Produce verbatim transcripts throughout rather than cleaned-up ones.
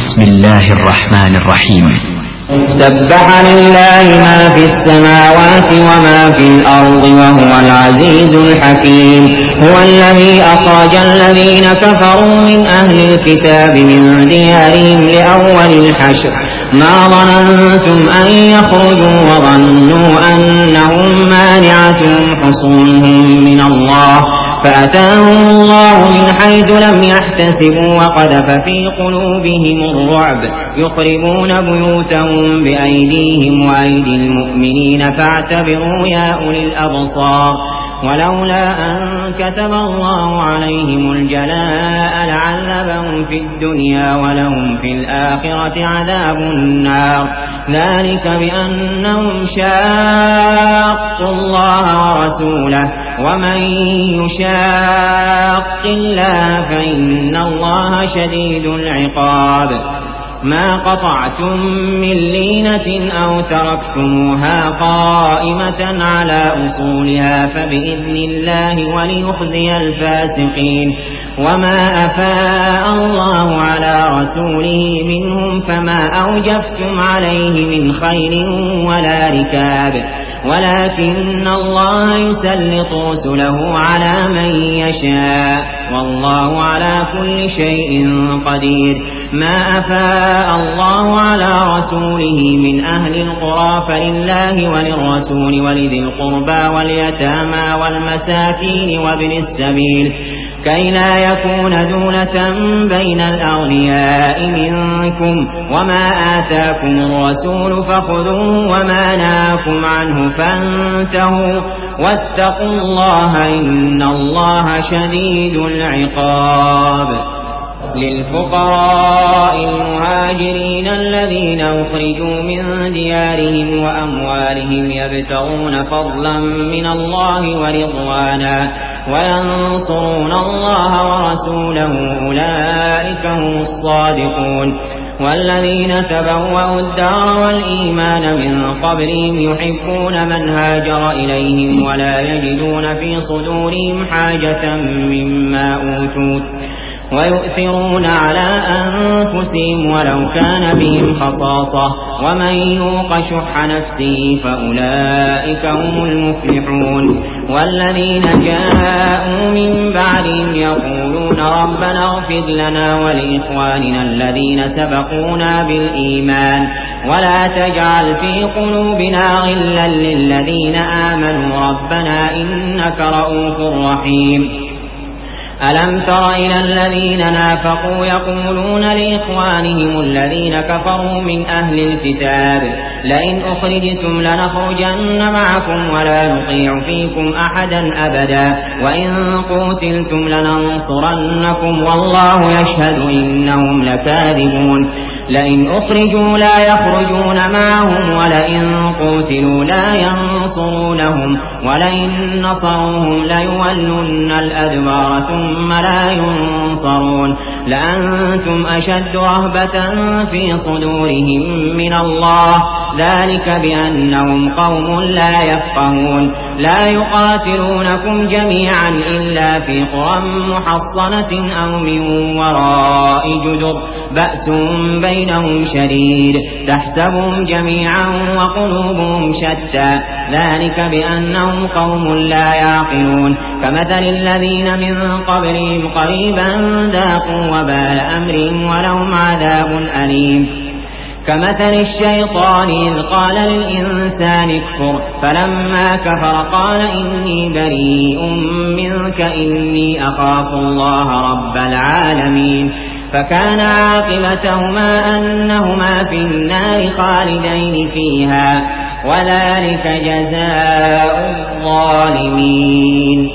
بسم الله الرحمن الرحيم. سبح لله ما في السماوات وما في الأرض وهو العزيز الحكيم. هو الذي أخرج الذين كفروا من أهل الكتاب من ديارهم لأول الحشر ما ظننتم أن يخرجوا وظنوا أنهم مانعتهم حصونهم من الله فأتاهم الله من حيث لم يحتسبوا وقذف في قلوبهم الرعب يخربون بيوتهم بأيديهم وأيدي المؤمنين فاعتبروا يا أولي الأبصار. ولولا أن كتب الله عليهم الجلاء لعذبهم في الدنيا ولهم في الآخرة عذاب النار ذلك بأنهم شاقوا الله ورسوله ومن يشاق الله فإن الله شديد العقاب. ما قطعتم من لينة أو تركتموها قائمة على أصولها فبإذن الله وليخزي الفاسقين. وما أفاء الله على رسوله منهم فما أوجفتم عليه من خيل ولا ركاب ولكن الله يسلط رسله على من يشاء والله على كل شيء قدير. ما أفاء الله على رسوله من أهل القرى فلله وللرسول ولذي القربى واليتامى والمساكين وابن السبيل كي لا يكون دولة بين الأغنياء منكم. وما آتاكم الرسول فخذوه وما نهاكم عنه فانتهوا واتقوا الله إن الله شديد العقاب. للفقراء المهاجرين الذين أخرجوا من ديارهم وأموالهم يبتغون فضلا من الله ورضوانا وينصرون الله ورسوله أولئك هم الصادقون. والذين تبوأوا الدار والإيمان من قبلهم يحبون من هاجر إليهم ولا يجدون في صدورهم حاجة مما أوتوا ويؤثرون على أنفسهم ولو كان بهم خصاصة ومن يوق شح نفسه فأولئك هم المفلحون. والذين جاءوا من بعدهم يقولون ربنا اغفر لنا ولإخواننا الذين سبقونا بالإيمان ولا تجعل في قلوبنا غلا للذين آمنوا ربنا إنك رؤوف رحيم. ألم تر إلى الذين نافقوا يقولون لإخوانهم الذين كفروا من أهل الكتاب لئن أخرجتم لنخرجن معكم ولا نطيع فيكم أحدا أبدا وإن قتلتم لننصرنكم والله يشهد إنهم لكاذبون. لئن أخرجوا لا يخرجون معهم ولئن قتلوا لا ينصرونهم ولئن نصروهم ليولن الأدبار ثم لا ينصرون. لأنتم أشد رهبة في صدورهم من الله ذلك بأنهم قوم لا يفقهون. لا يقاتلونكم جميعا إلا في قرى محصنة أو من وراء جدر بأس بينهم شديد تحسبهم جميعا وقلوبهم شتى ذلك بأنهم قوم لا يعقلون. كمثل الذين من قبلهم قريبا ذاقوا وبال أمرهم ولهم عذاب أليم. كمثل الشيطان إذ قال للإنسان اكفر فلما كفر قال إني بريء منك إني أخاف الله رب العالمين. فكان عاقبتهما أنهما في النار خالدين فيها وذلك جزاء الظالمين.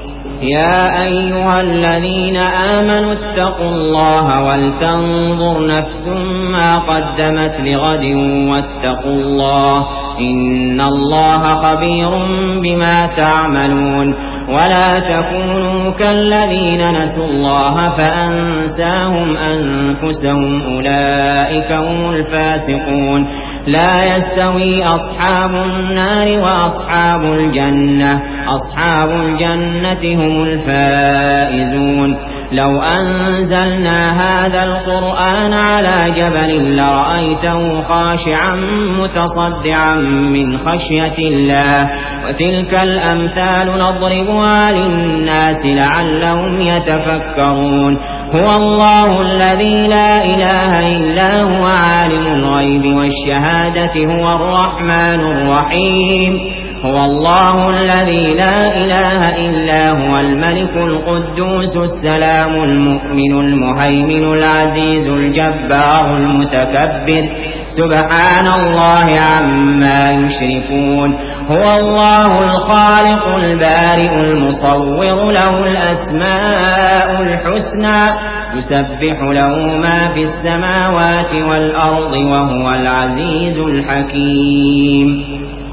يا أيها الذين آمنوا اتقوا الله ولتنظر نفس ما قدمت لغد واتقوا الله إن الله خبير بما تعملون. ولا تكونوا كالذين نسوا الله فأنساهم أنفسهم أولئك هم الفاسقون. لا يستوي أصحاب النار وأصحاب الجنة أصحاب الجنة هم الفائزون لو أنزلنا هذا القرآن على جبل لرأيته خاشعا متصدعا من خشية الله وتلك الأمثال نضربها للناس لعلهم يتفكرون هو الله الذي لا إله إلا هو عالم الغيب والشهادة هو الرحمن الرحيم هو الله الذي لا إله إلا هو الملك القدوس السلام المؤمن المهيمن العزيز الجبار المتكبر سبحان الله عما يشركون هو الله الخالق البارئ المصور له الأسماء الحسنى يسبح له ما في السماوات والأرض وهو العزيز الحكيم